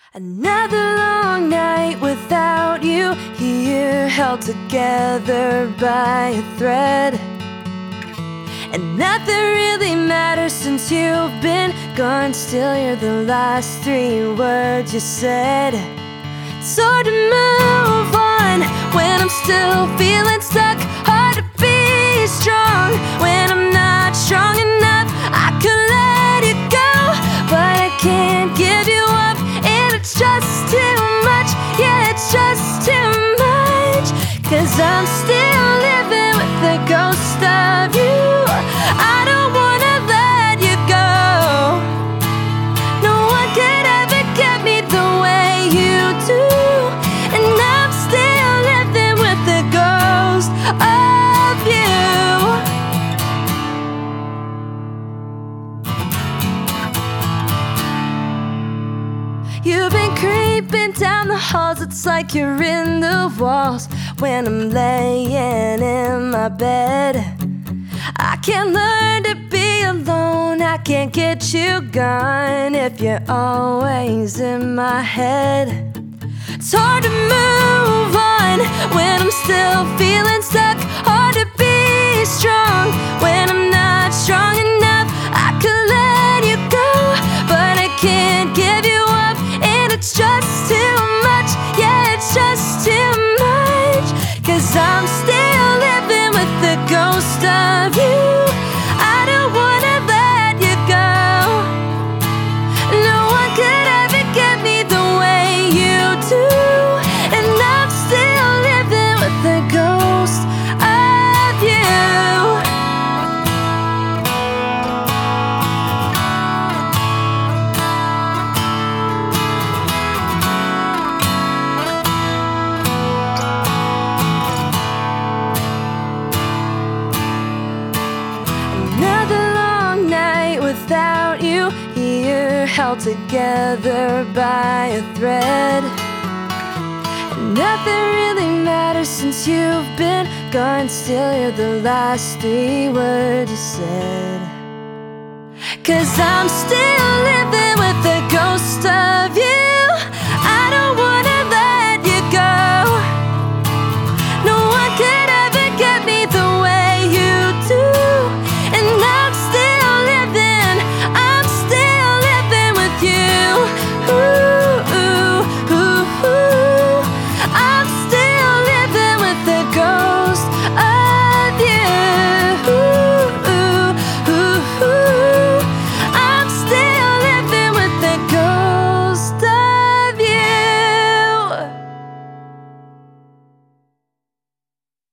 Another long night without you here, held together by a thread. And nothing really matters since you've been gone. Still you're the last three words you said. It's hard to move on when I'm still feeling stuck. Hard to be strong when I'm not strong enough. I could let you go, but I can't give you up. And it's just too much, yeah, it's just too much. 'Cause I'm still living with the ghost of you. I don't wanna let you go. No one could ever get me the way you do. And I'm still living with the ghost of you. You've been creeping down the halls, it's like you're in the walls. When I'm laying in my bed, I can't learn to be alone. I can't get you gone if you're always in my head. It's hard to move on when I'm still feeling stuck. Hard to be strong when I'm not strong enough. I could let you go, but I can't give you up. And it's just too much, yeah, it's just too much. 'Cause I'm still living with the ghost of you. I don't wanna let you go. No one could ever get me the way you do. And I'm still living with the ghost of you. Another long night without you here, held together by a thread. And nothing really matters since you've been gone. Still you're the last three words you said. 'Cause I'm still living with the ghost of